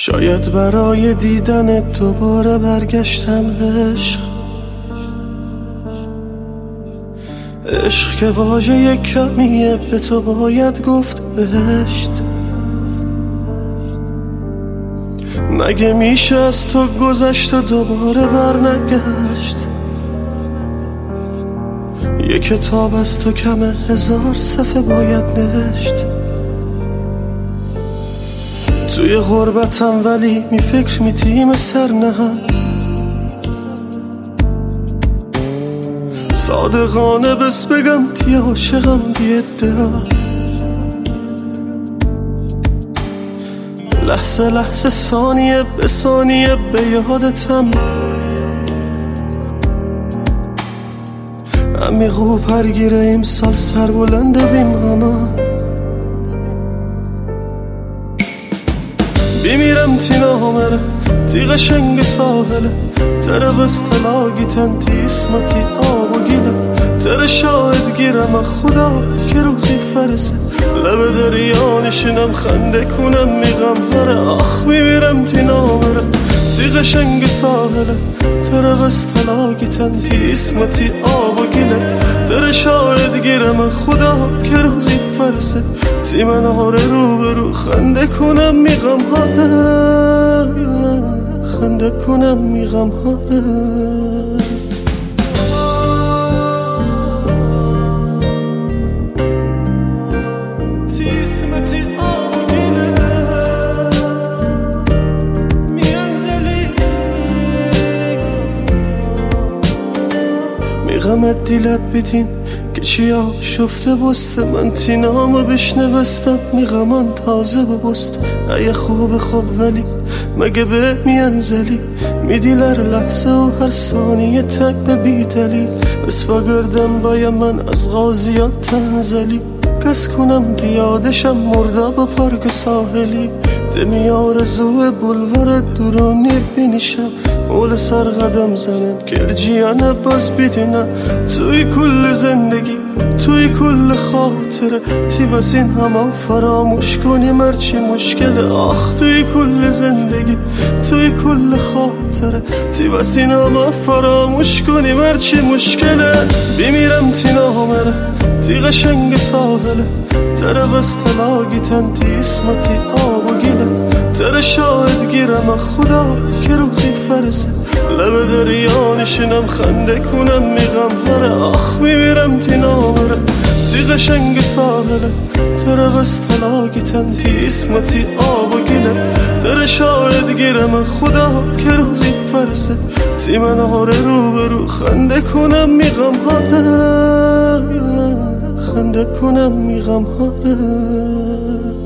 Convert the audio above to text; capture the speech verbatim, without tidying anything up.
شاید برای دیدن دوباره برگشتم عشق، عشق که واژه کمیه به تو باید گفت بهشت. مگه میشه از تو گذشت و دوباره بر نگشت؟ یه کتاب از تو کمه هزار صفحه باید نوشت. توی غربتم ولی می فکر می تیم سر نهم، صادقانه بس بگم تی عاشقم بی ادعا. لحظه لحظه ثانیه به ثانیه به یادتم، عمیق و پرگیره این سال سر بلنده بیم غمان. بیمیرم تی نامره تی قشنگ ساحله، تره بستلاگی تن تی اسمتی آب و گیله، تره شاهد گیرم خدا که روزی فرسه، لب دریا نشینم خنده کنم میغم هره. آخ بیمیرم تی نامره تی قشنگ ساحله، تره بستلاگی تن تی اسمتی آب و گیله، تره شاهد گیرم خدا که روزی فرسه، تی من آره رو به رو خنده کنم میغم هره، خنده کنم میغم هره. میغمت دیلت بیدین که چیا شفته بسته، من تی نامو بشنوستم میغمان تازه ببسته. ای خوب خوب ولی مگه به میانزلی میدیلر لحظه و هر ثانیه تک به بیدلی، بس بگردم باید من از غازیات تنزلی، کس کنم بیادشم مرده با پارک ساحلی، دمی آرزو بلوار دورانی بینیشم، اول سر قدم زنم کرجیانه باز بیدینم. توی کل زندگی توی کل خاطره تی واسین همه فراموش کنیم هرچی مشکله. آخ توی کل زندگی توی کل خاطره تی واسین همه فراموش کنیم هرچی مشکله. بیمیرم تی نامره تی قشنگ ساحله، تره بستلاگی تن تی اسمتی آب و گیله، تره شاهد گیرم خدا که روزی فرسه، لب دریا نشینم خنده کنم میغم هره. آخ میمیرم تی نامره تی قشنگ ساحله، تره بستلاگی تن تی اسمتی آب و گیله، تره شاهد گیرم خدا که روزی فرسه، تی من آره رو به رو خنده کنم میغم هره، خنده کنم میغم هره.